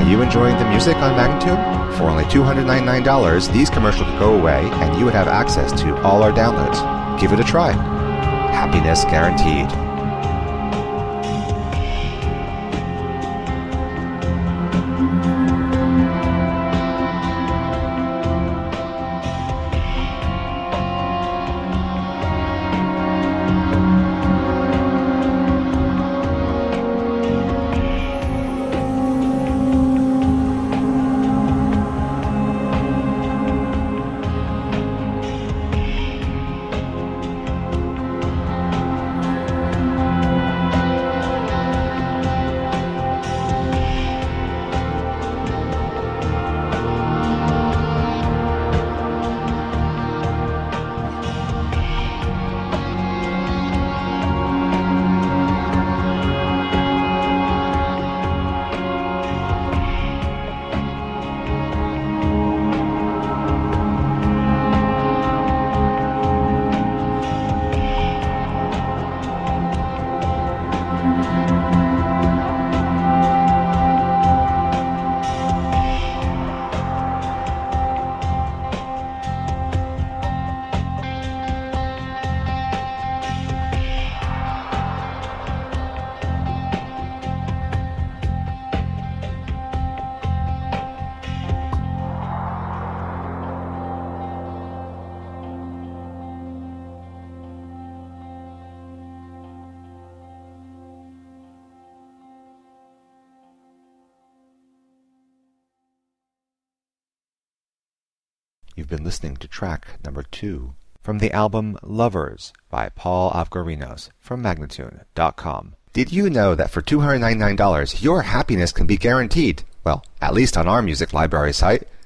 Are you enjoying the music on Magnatune? For only $299, these commercials could go away and you would have access to all our downloads. Give it a try. Happiness guaranteed. You've been listening to track number 2 from the album Lovers by Paul Avgarinos from Magnatune.com. Did you know that for $299 your happiness can be guaranteed? Well, at least on our music library site.